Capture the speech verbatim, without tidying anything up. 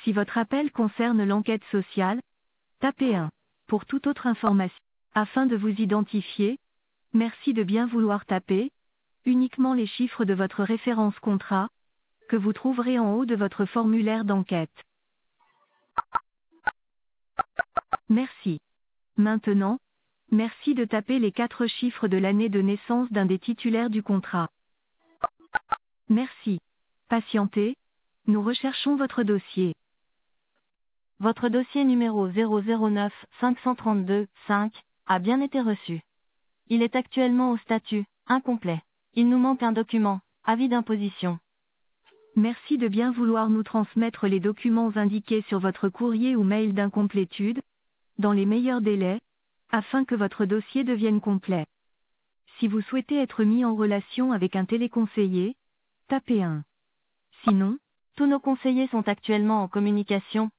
Si votre appel concerne l'enquête sociale, tapez un. Pour toute autre information, afin de vous identifier, merci de bien vouloir taper uniquement les chiffres de votre référence contrat, que vous trouverez en haut de votre formulaire d'enquête. Merci. Maintenant, merci de taper les quatre chiffres de l'année de naissance d'un des titulaires du contrat. Merci. Patientez, nous recherchons votre dossier. Votre dossier numéro zéro zéro neuf cinq cent trente-deux cinq a bien été reçu. Il est actuellement au statut incomplet. Il nous manque un document, avis d'imposition. Merci de bien vouloir nous transmettre les documents indiqués sur votre courrier ou mail d'incomplétude, dans les meilleurs délais, afin que votre dossier devienne complet. Si vous souhaitez être mis en relation avec un téléconseiller, tapez un. Sinon, tous nos conseillers sont actuellement en communication